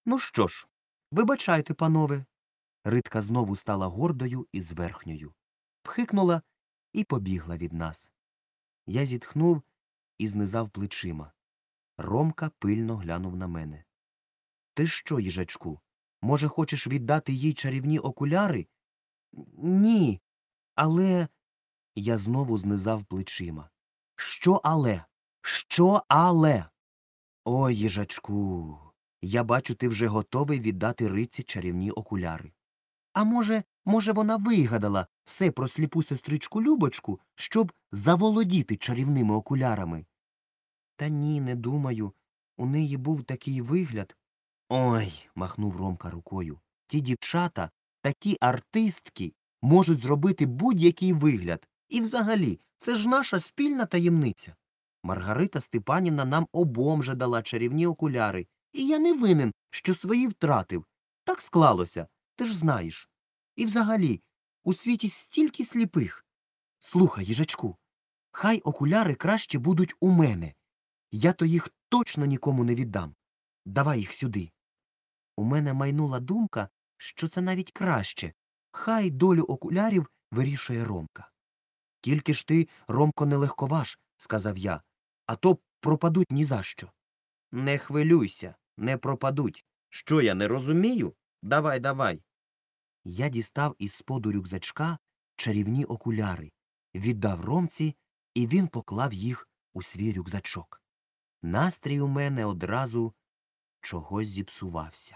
Ну що ж, вибачайте, панове. Ритка знову стала гордою і зверхньою. Пхикнула і побігла від нас. Я зітхнув і знизав плечима. Ромка пильно глянув на мене. Ти що, їжачку, може, хочеш віддати їй чарівні окуляри? Ні, але... Я знову знизав плечима. Що але? Що але? Ой, їжачку, я бачу, ти вже готовий віддати Риці чарівні окуляри. А може, вона вигадала все про сліпу сестричку Любочку, щоб заволодіти чарівними окулярами? Та ні, не думаю. У неї був такий вигляд. Ой, махнув Ромка рукою. Ті дівчата, такі артистки, можуть зробити будь-який вигляд. І взагалі, це ж наша спільна таємниця. Маргарита Степанівна нам обом же дала чарівні окуляри. І я не винен, що свої втратив. Так склалося, ти ж знаєш. І взагалі, у світі стільки сліпих. Слухай, їжачку, хай окуляри краще будуть у мене. Я то їх точно нікому не віддам. Давай їх сюди. У мене майнула думка, що це навіть краще. Хай долю окулярів вирішує Ромка. Тільки ж ти, Ромко, не легковаж, сказав я, а то пропадуть ні за що. Не хвилюйся, не пропадуть. Що я не розумію? Давай, давай. Я дістав із споду рюкзачка чарівні окуляри, віддав Ромці, і він поклав їх у свій рюкзачок. Настрій у мене одразу чогось зіпсувався.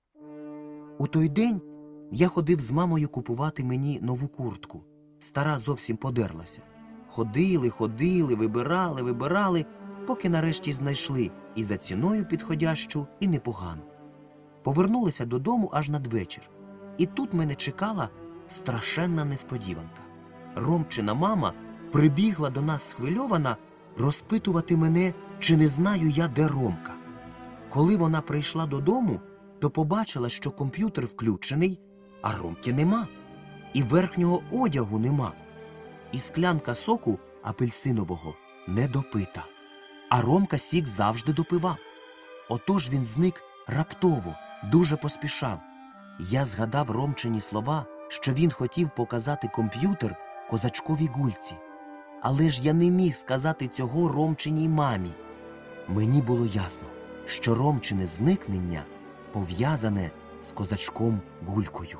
У той день я ходив з мамою купувати мені нову куртку. Стара зовсім подерлася. Ходили, вибирали, поки нарешті знайшли і за ціною підходящу, і непогану. Повернулися додому аж надвечір. І тут мене чекала страшенна несподіванка. Ромчина мама прибігла до нас схвильована розпитувати мене, чи не знаю я, де Ромка. Коли вона прийшла додому, то побачила, що комп'ютер включений, а Ромки нема. І верхнього одягу нема. І склянка соку апельсинового не допита. А Ромка сік завжди допивав. Отож він зник раптово, дуже поспішав. Я згадав Ромчині слова, що він хотів показати комп'ютер козачковій Гульці. Але ж я не міг сказати цього Ромчиній мамі. Мені було ясно, що Ромчине зникнення пов'язане з козачком Гулькою.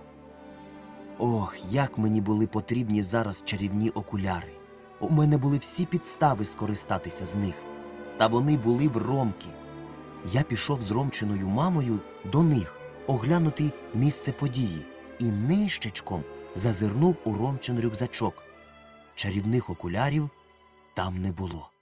Ох, як мені були потрібні зараз чарівні окуляри. У мене були всі підстави скористатися з них. Та вони були в Ромки. Я пішов з Ромчиною мамою до них оглянути місце події і нищечком зазирнув у Ромчин рюкзачок. Чарівних окулярів там не було.